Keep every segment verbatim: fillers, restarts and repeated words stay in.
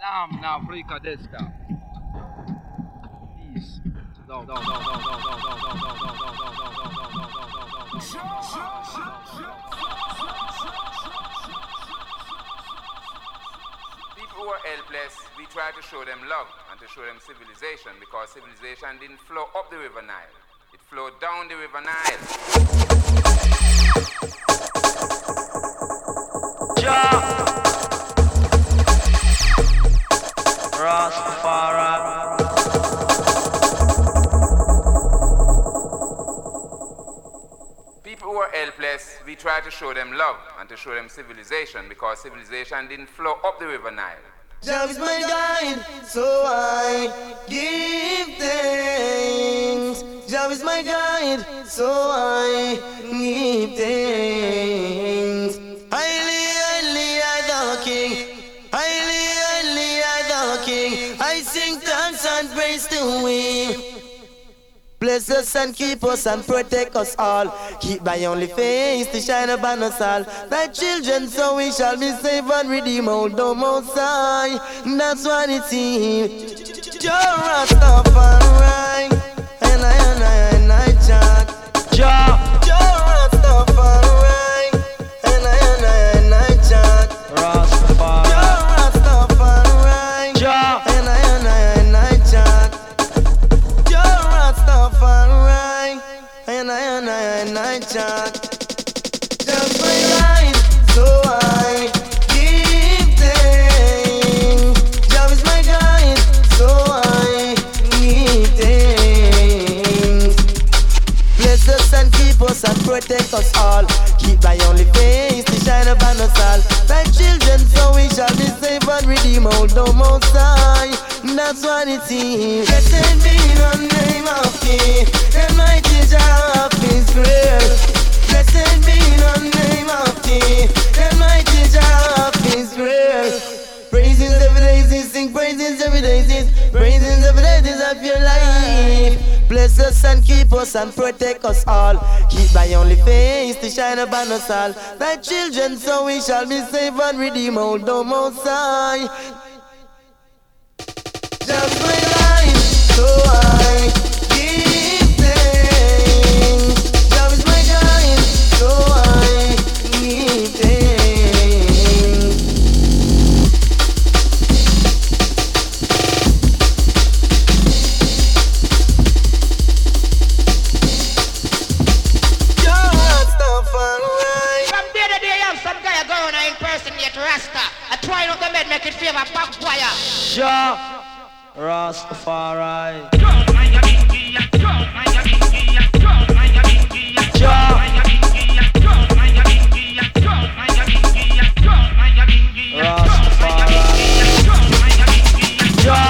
Nam na Afrika desta. Peace. No, no, no, no, no, no, no, no, no, no, no, no, People who are helpless, we try to show them love and to show them civilization, because civilization didn't flow up the River Nile. It flowed down the River Nile. Ja. Rastafari. People who are helpless, we try to show them love and to show them civilization, because civilization didn't flow up the River Nile. Jah is my guide, so I give thanks. Jah is my guide, so I give thanks. Highly, highly, I the King. Highly, highly, I the King. I sing thanks and praise to Him. Bless us and keep us and protect us all. Keep thy only face to shine upon us all. Thy children, so we shall be safe and redeemed, O Most High. That's what it is. Jah Rastafari, and I and I and I chant. Jah Rastafari, and I and I and I chant. Rastafari. Jah Rastafari, Jah and I and I and I chant. Jah Rastafari, and I and I and I chant. Just my life, so I give thanks. Jah is my guide, so I give thanks. Bless us and keep us and protect us all. Keep thy only face to shine upon us all. Thy children, so we shall be safe and redeemed, O Most High. That's what it is. Blessed be the name of King, the mighty Jah of Israel. Blessed be the name of King, the mighty Jah of Israel. Praises every day, sing praises every day, praises every day of your life. Bless us and keep us and protect us all. Keep thy only face to shine upon us all. Thy children, so we shall be safe and redeemed, O Most High. Just my life, so I give thanks. Jah is my guide, so I give thanks. Jah Rastafari. From day to day, you have some guy going to impersonate Rasta. I try not to make make it favor backfire. Jah Rastafari. Jah Rastafari. Jah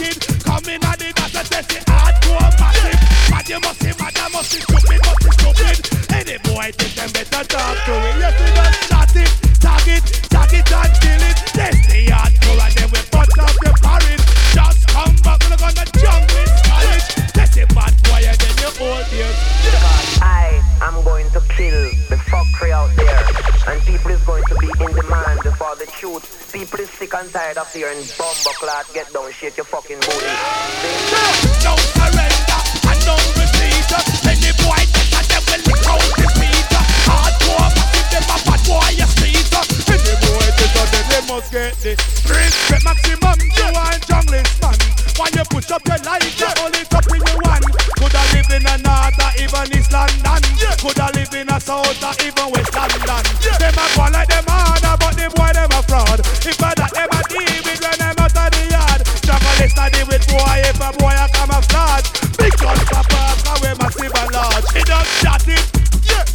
wicked. Come in at the dance and test it hardcore massive. Mad you must be mad, I must be stupid, must be stupid. Any boy think them better talk to it. Yes, we just shot it, tag it, tag it and kill it. Test the hardcore and then we put up the parrot. Just come back, look on the jungle college. Test it bad boy and then you hold yours. Because I am going to kill the fuckery out there. And people is going to be in demand for the truth. People is sick and tired of hearing bumbo clot. Get down, shake your fucking booty. No surrender and no retreat. Any boy that them will lick out his feet. Hardcore, massive them a bad boy a street. Any boy that them they must get the respect maximum. You are junglist man. When you push up your life, you hold it up in your one. Coulda live in a north or even East London. Coulda live in a south or even West London. Them a go like them harder, but the boy them a fraud. If I that them a deal with when them out of the yard. Junglist a deal with boy if a boy a camouflage. Big gun papa, cause we massive and large. He done shot it, yeah.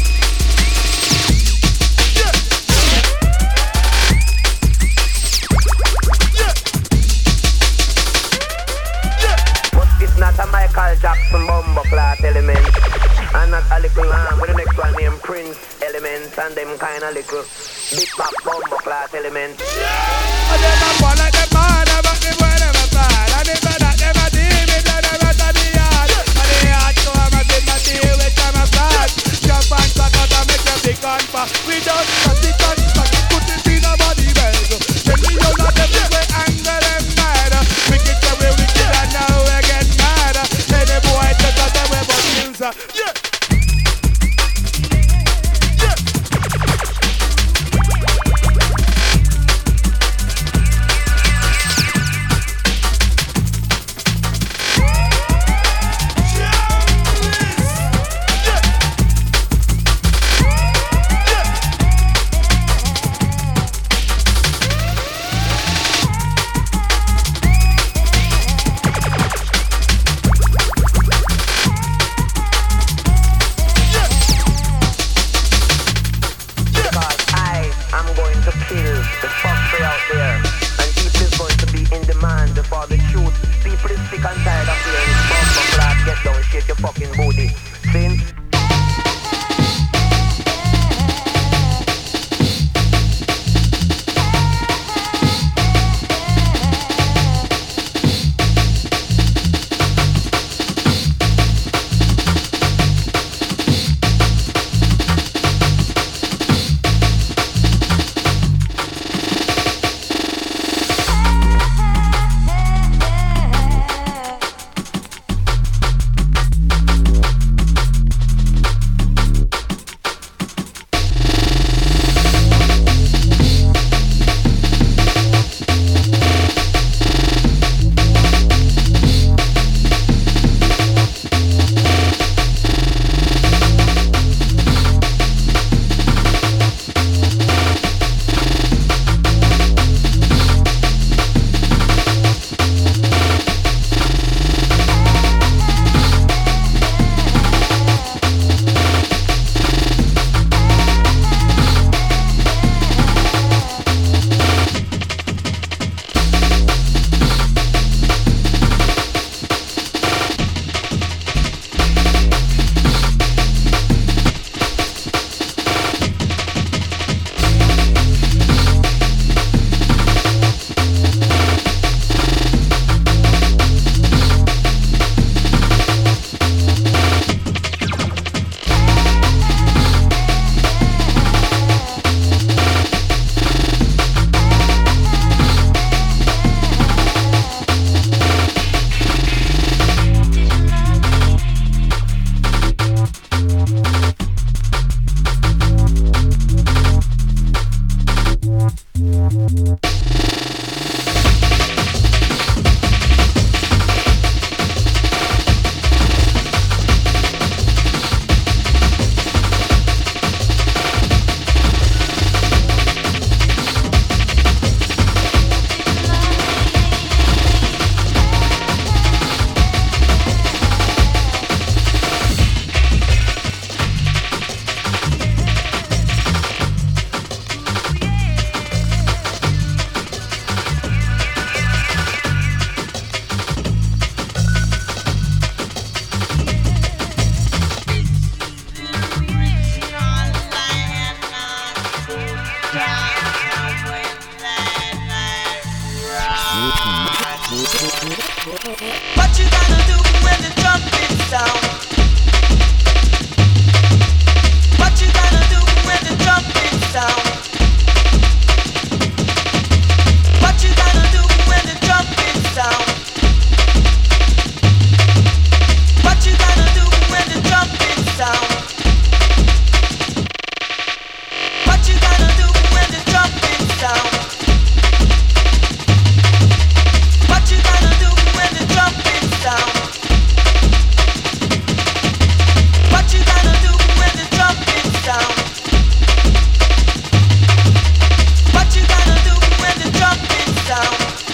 Not a Michael Jackson bumbo clot element. And not a little lamb with the next one named Prince Elements. And them kind of little big back bumbo clot element. Yeah. And them a go like them harder, but the boy them a bad. And if that them a deal with them out of the yard. And the hardcore a did not deal with them a bad. Jump and suck out and make them big gun for. We don't cut it and suck it, put it in a body belt. Tell me you not them big way anger them mad. Wicked the way wicked and now we get mad. Any boy take out them way but kills. Yeah. What you gonna do when the trumpet sound? What you gonna do when the trumpet sound? What you gonna do when the trumpet sound? What you gonna do when the trumpet sound? What you gonna do when the trumpet sound? What you gonna do when the trumpet sound? What you gonna do when the trumpet sound? What you gonna do when the trumpet sound?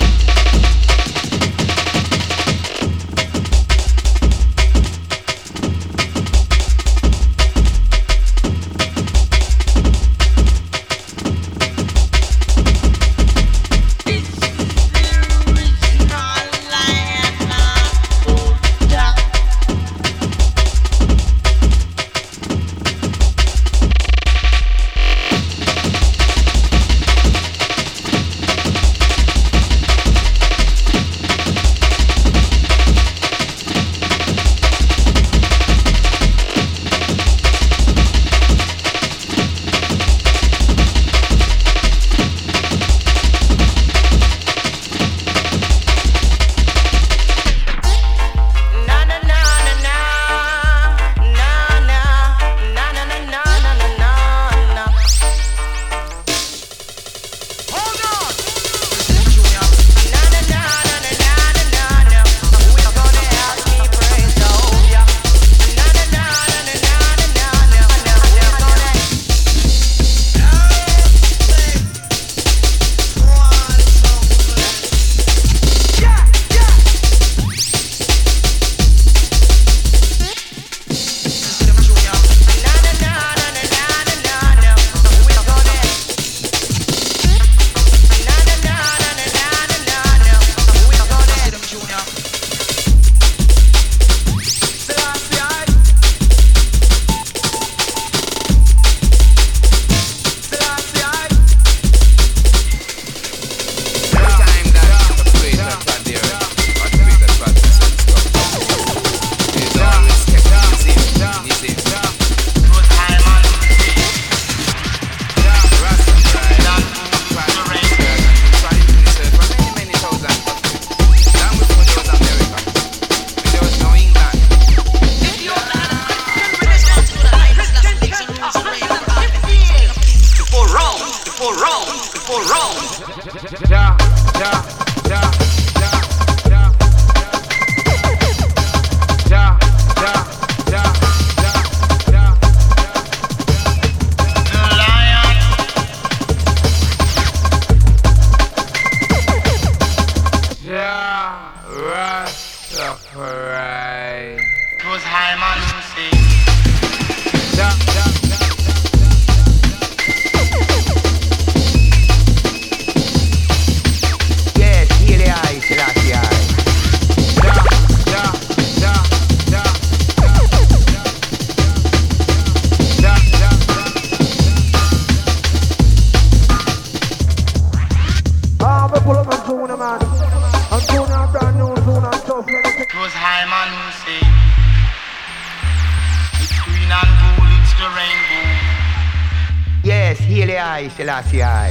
Selassie I.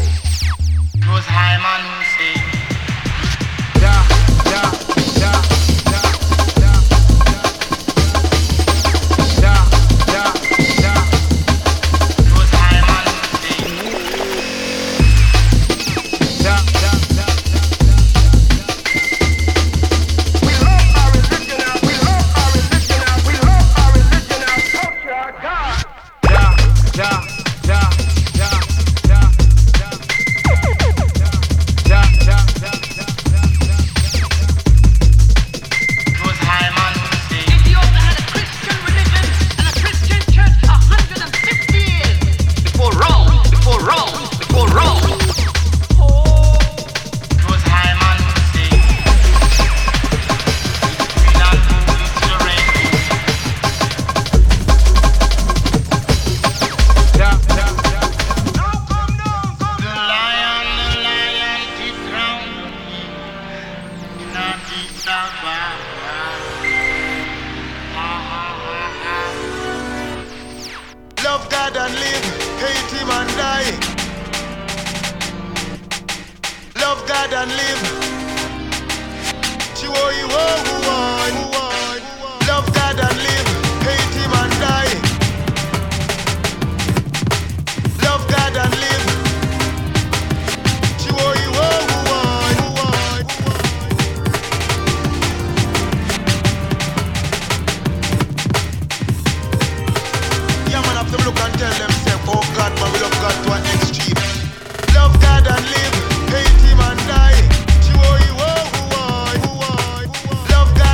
Those high man who say Da, da, da, da, da, da, da, da. Those high man who say Da, da, da, da, We love our religion and we love our religion and we love our religion and culture, God. Da, da, da. Da, da, Love God and live, hate him and die. Love God and live. Love God and live, hate him and die. Love God and live. Yeah, man, have to look and tell themselves, oh God, man, we love God to an extreme. Love God and live, hate him and die. Love God.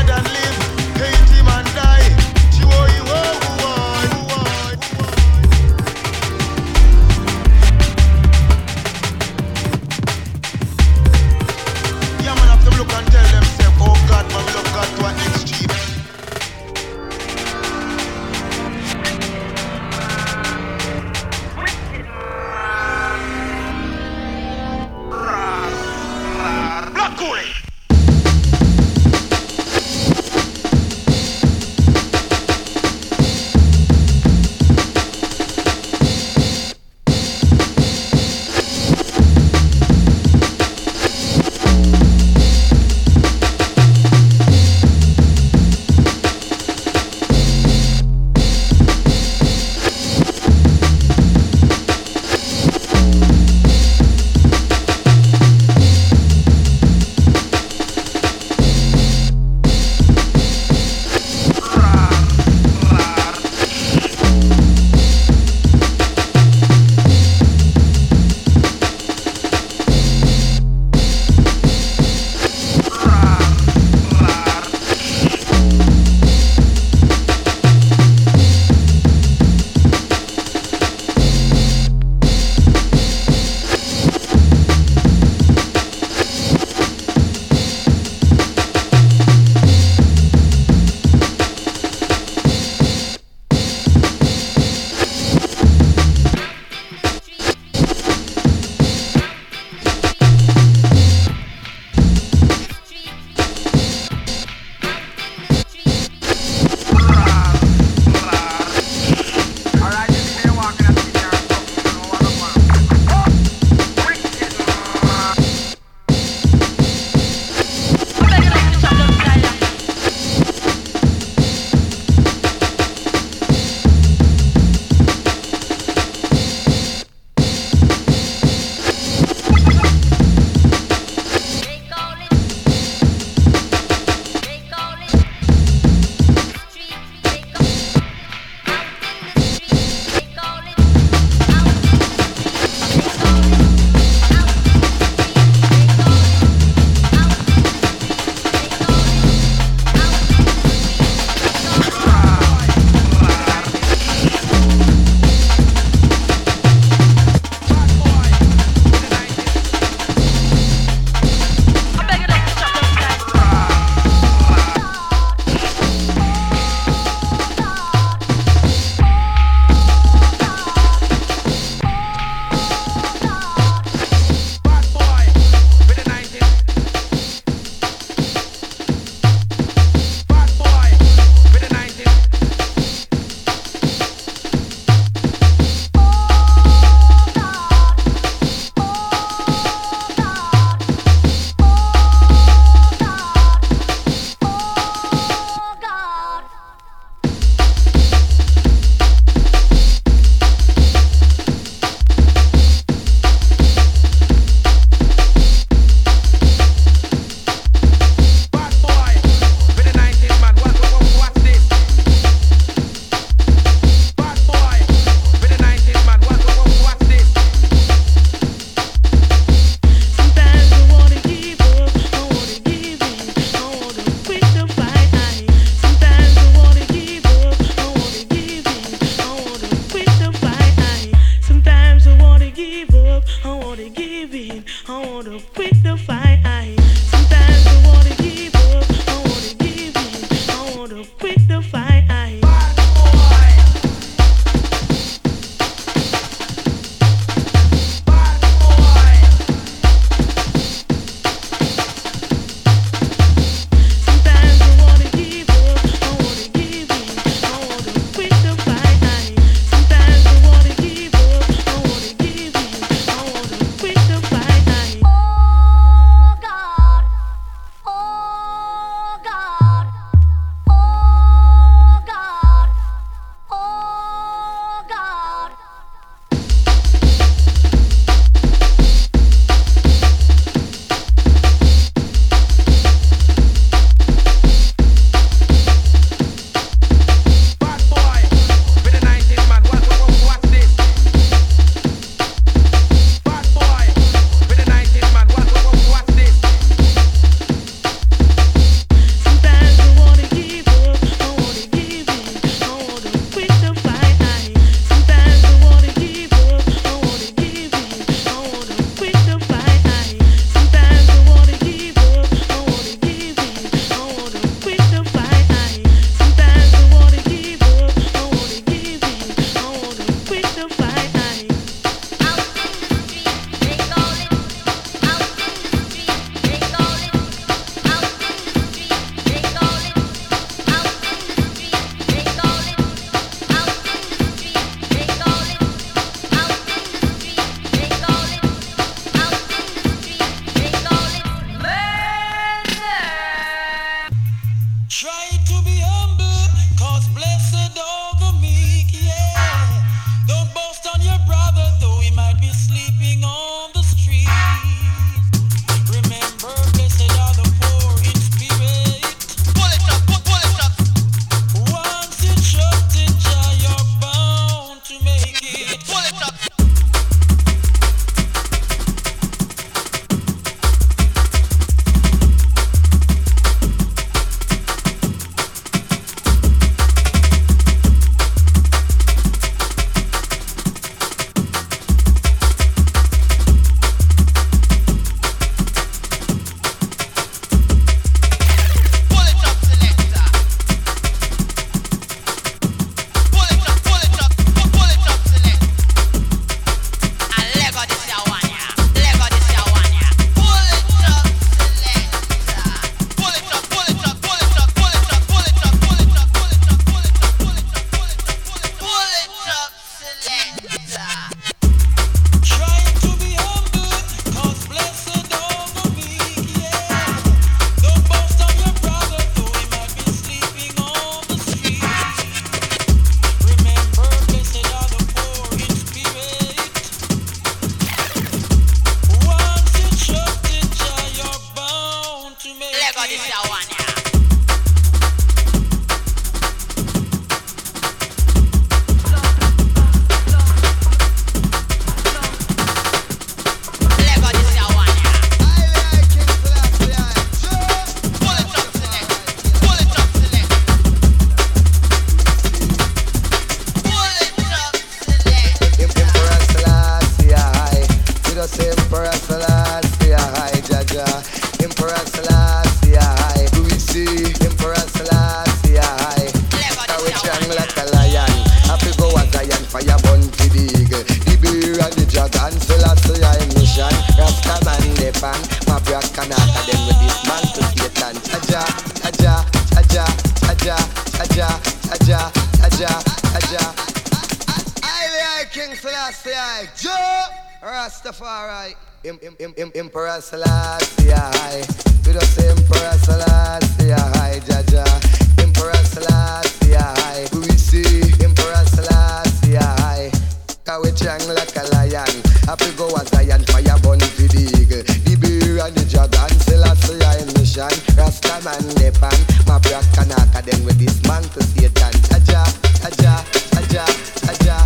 Rastafari, Im, Im, Im, Im, Emperor Selassie, I. We just say Emperor Selassie, I, Jaja. Emperor Selassie, I. We see Emperor Selassie, I. Cause we chang like a lion. Happy go a Zion, fire burn for the eagle. The bear and the dragon, Selassie, I mission. Rasta man, the pan. My black Kanaka, then with this man to Satan. Jaja, Jaja, Jaja, Jaja.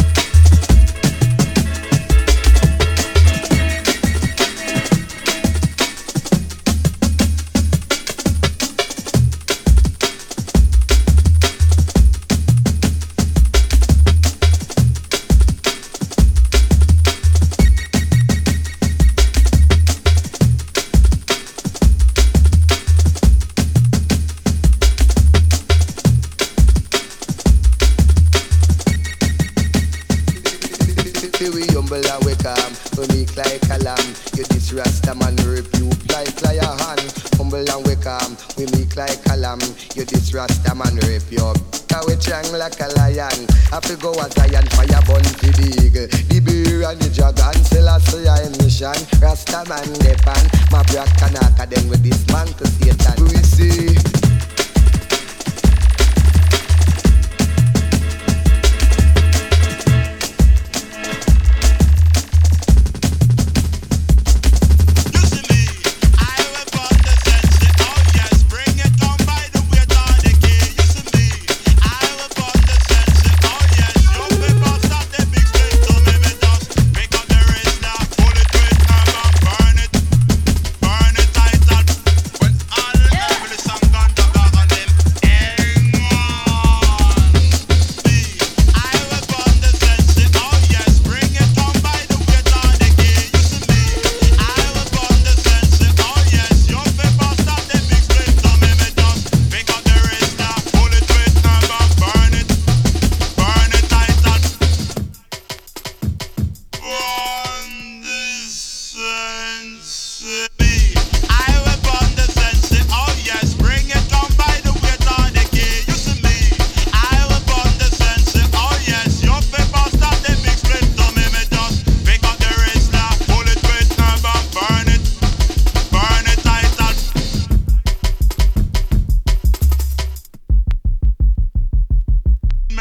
We humble and we calm, we meek like a lamb. You this Rasta man rebuke like lion. Humble and we calm, we meek like a lamb. You this Rasta man rebuke. Cause we chang like a lion. Happy go a Zion, fire burn for the eagle. The bear and the dragon, Selassie I mission. Rasta man the pan, my black Kanaka, then with this man to Satan. We see. Burn it tight and when all the devil is some gun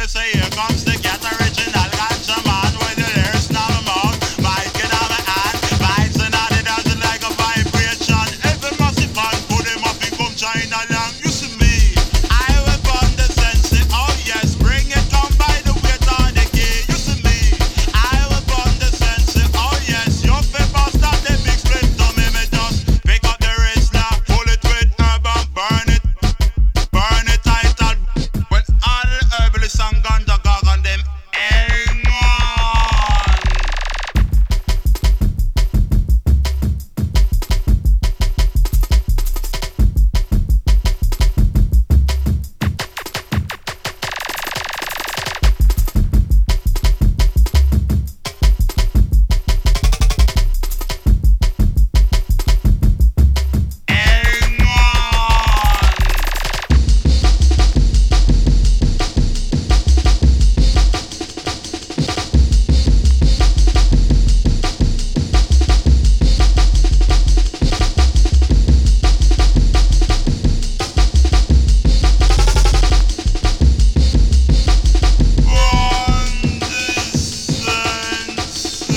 say here comes the cat original ganja man with the lyrics now the mouth. Might get out of hand, vibes and all it doesn't like a vibration. Every massive fan put him up and come China long. You see me, I will burn the sense. Oh yes, bring it come by the weight on the key. You see me, I will burn the sense. Oh yes, your paper start the big split to me. Me just pick up the wrist now, pull it with herb and burn it. Burn it tight and when all the herbalists and ganja gog on them hang on. Hang on. Burn the sense.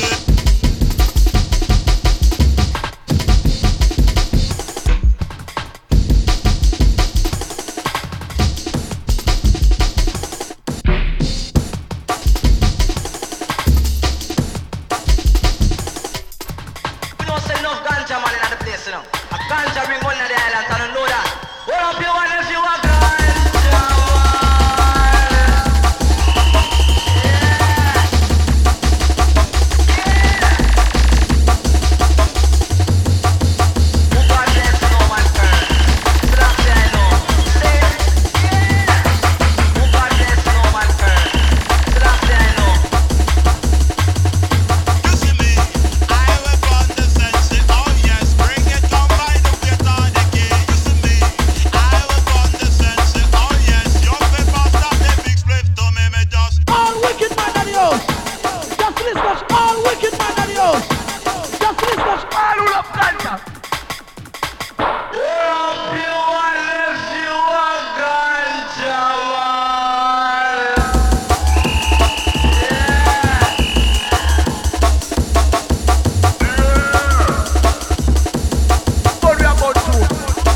We don't say enough ganja man in the place, you know. A ganja bring one of the islands, I don't know that. Hold up your one if you want ganja man. Who got this no man turn? Slap the I know. Say it. Who got this no man turn? Slap the I know. You see me, I will burn the sense. Oh yes, bring it come by the weight on the key. You see me, I will burn the sense. Oh yes, your paper start the big split to me. Me just All wicked man of the house. Just listen, all wicked man of the house. Just listen, all who love ganja. If you want, if you want ganja man. What we about to?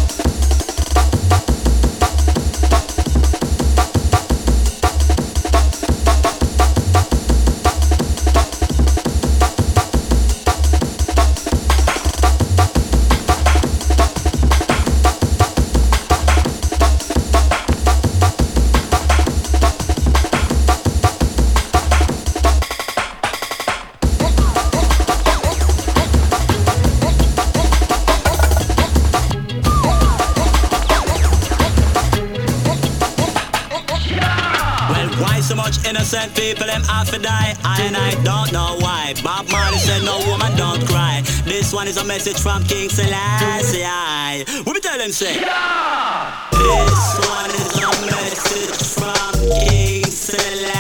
Well, why so much innocent people them have to die? I and I don't know why. Bob Marley said no woman don't cry. This one is a message from King Selassie. What we tell them say? This one is a message from King Selassie.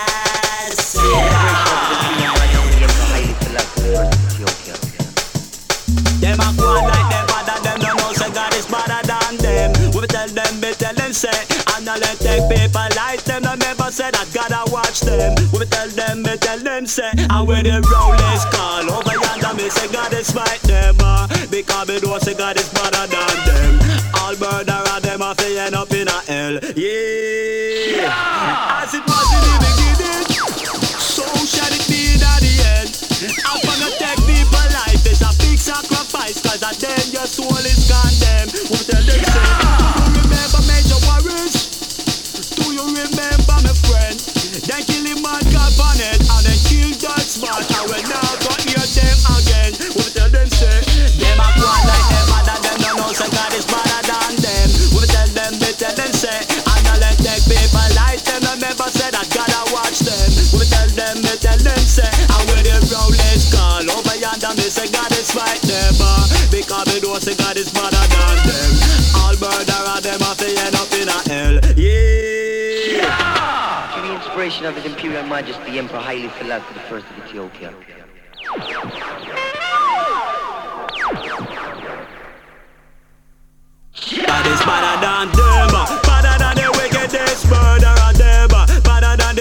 Them a go on like them, but them don't know say God is better than them. We tell them, we tell them say, and now let take people like them. Don't never say that God a watch them. We tell them, we tell them say, and when the rollers call over yonder, me say God is fight them, uh, because we know say God is better than them. All murderer them a fi end up in a hell. Yeah. As it was in the beginning, so shall it be in the end. I'm gonna take people life. It's a big sacrifice, cause a then your soul is condemned. We tell them say, do you remember Major Warriors? Do you remember my friend? Then kill him on Cabinet and then kill Dutchman. And we now got hear them again. We tell them say, them a go on like them, and them don't know say God is better than them. We tell them, we tell them say, and now let take people like them. Don't never say that God a watch them. We tell them, we tell them say, and when the rollers call over yonder, me say God is fight them, uh, because we know say God is better than them. All murderer them a fi end up in a hell. Yeah. To the inspiration of His Imperial Majesty Emperor Haile Selassie the First of Ethiopia. God is better than them, better than the wickedest murderer them, better than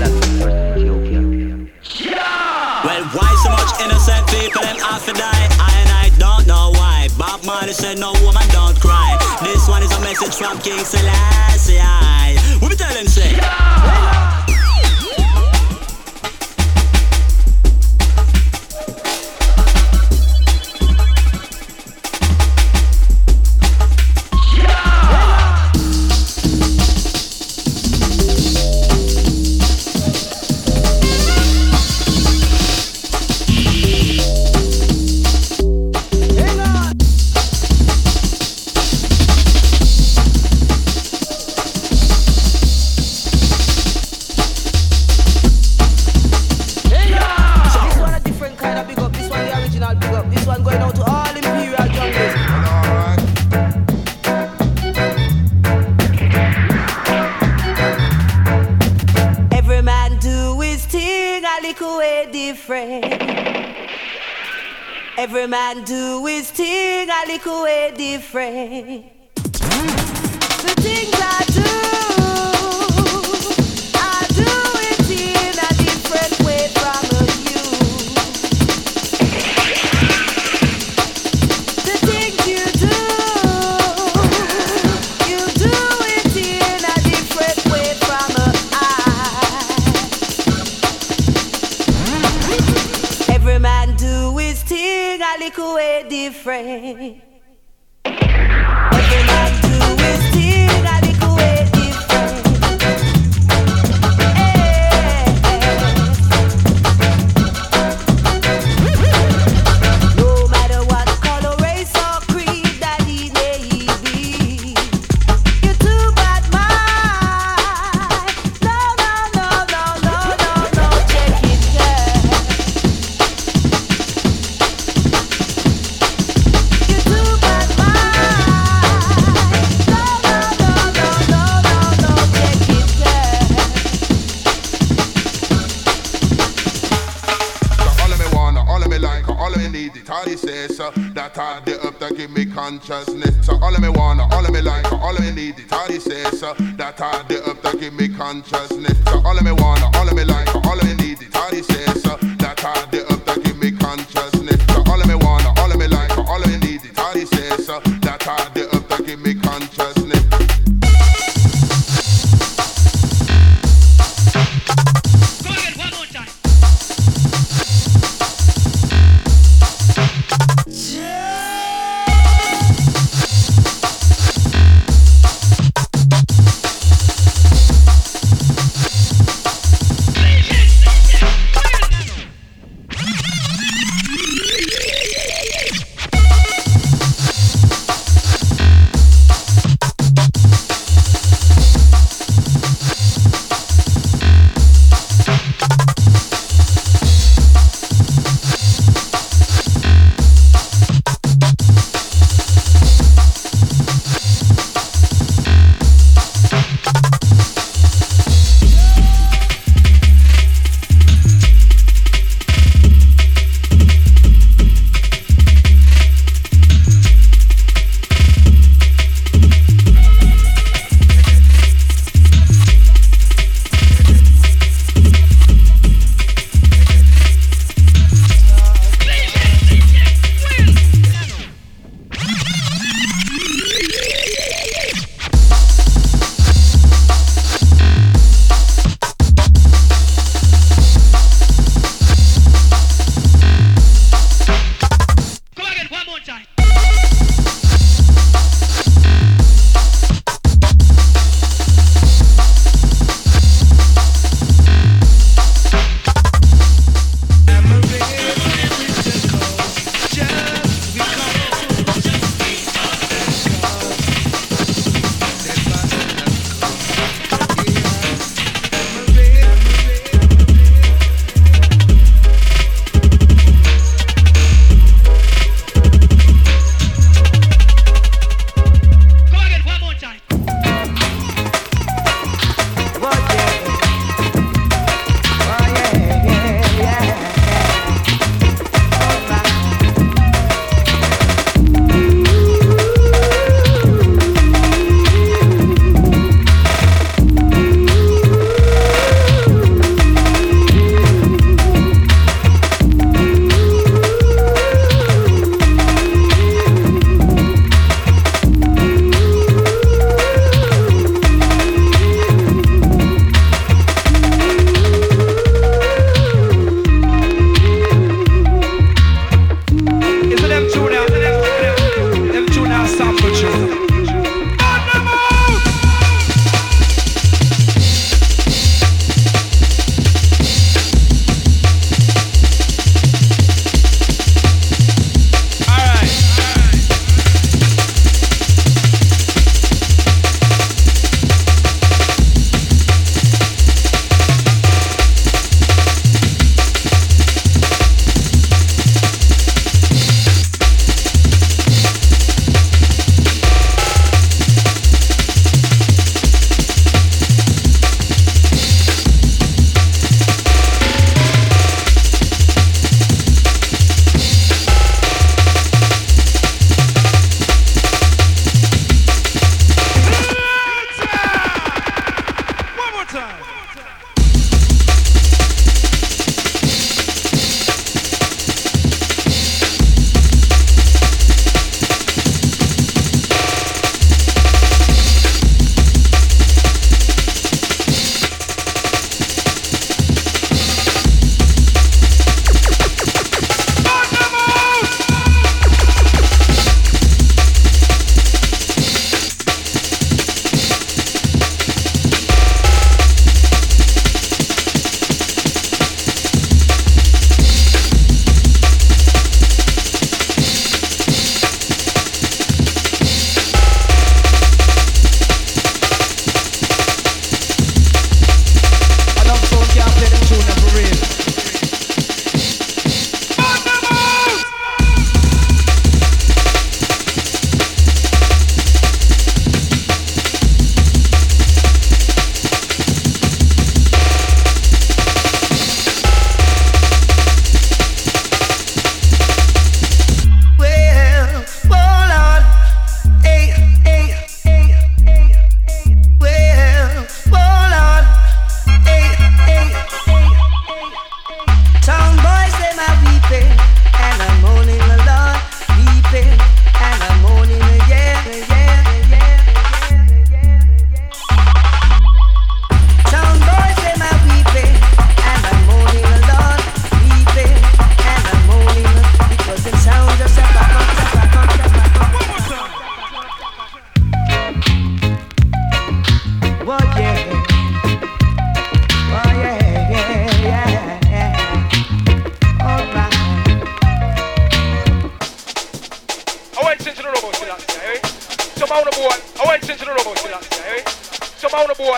Well, why so much innocent people them have to die? I and I don't know why. Bob Marley said no woman don't cry. This one is a message from King Selassie. What we tell him say? Every man do his thing a little way different. The things I do, I do it in a different way from you. The things you do, you do it in a different way from I. Every man do his thing a little way different. Every man do his thing a little way different. Hey, no matter what color, race or creed that he may be, you're too bad mind. No, no, no, no, no, no, no, check it, girl. You're too bad mind. No, no, no, no, no, no, no, check it, girl. So all of me wanna, all of me like, all of me need it. All he says, so that I the up to give me consciousness. So all of me wanna, all of me like, all of me need it. All he says, so that I the up to give me consciousness. So all of me wanna, all of me like, all of me need it. All he says, so that I the up to give me consciousness. So all of me wanna, all of me like, all of me need it. All he says, so that I the up to give me consciousness. Go again, one more time. Please,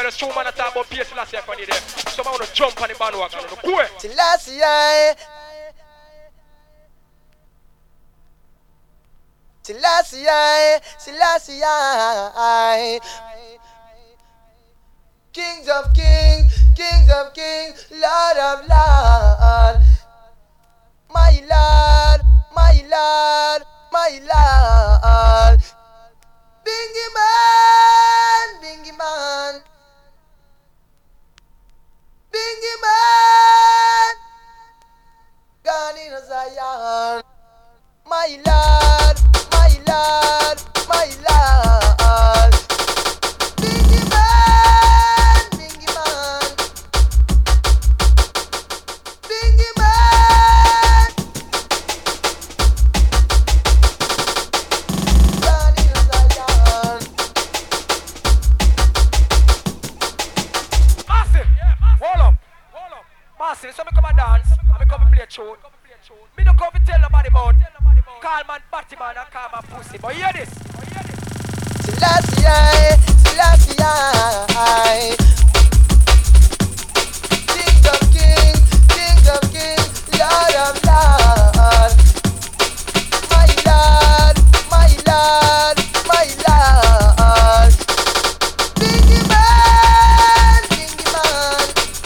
there's two man that talk about P S last year. Someone wanna jump on the bandwagon. Go ahead. Selassie, Selassie, Selassie, Kings of kings, kings of kings, Lord of lords. My Lord, my Lord, my Lord. Bingy man, Bingy man, Bingy man, gone in a Zion. My Lord, my Lord, my Lord. Bingy man, Bingy man, Bingy man, gone in a Zion. Massive, hold up, hold up. Massive, so me come and dance, and me come and play a tune. Me no come to tell nobody about call man, batty man, and call man pussy. But hear this. Selassie, Selassie, King of kings, King of kings, Lord of lords. My Lord, my Lord, my Lord. Bingy man, Bingy man,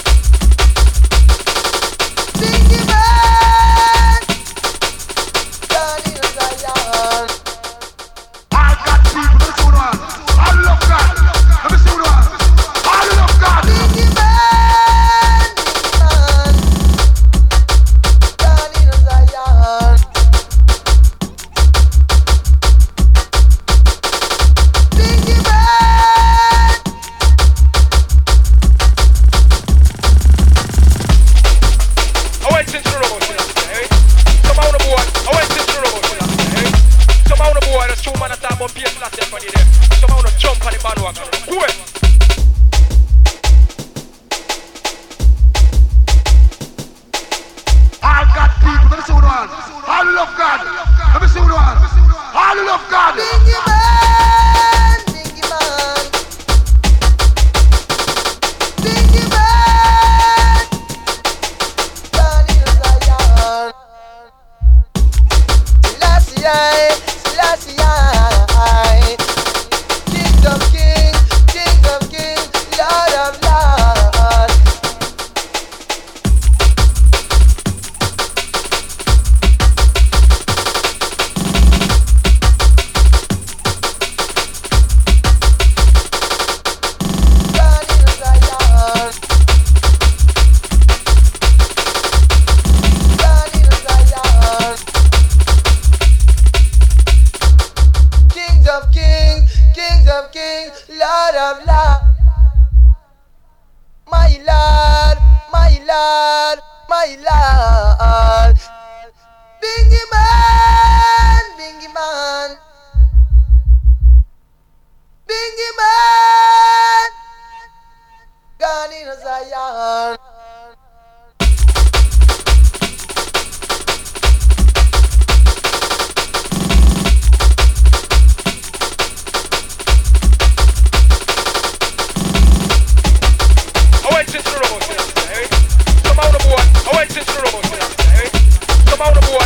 Bingy man, down in Zion. I got people, let me see what I want. I love God. Let me see what I want. I love God. Bingy man, Bingy man, down in Zion. Bingy man, I went into the robot, eh? Some out the boy, I went into the robot, eh? Some out the boy, there's two man that talk about P S last year. Some out the jump on the bandwagon. Go ahead. I got people, let me see what I want. I love God. Let me see what I want. I love God. Bingy man, Bingy man, Bingy man, down in Zion. Selassie, Selassie, King of kings, King of kings, Lord of lords. Down in Zion. Down in Zion. Kings of kings, Kings of kings, Lord of lords. My Lord, my Lord, my Lord. Bingy man, Bingy man, Bingy man, gone in Zion. I went into the robot, eh? Some out the boy, I went into the robot, eh? Some out the boy,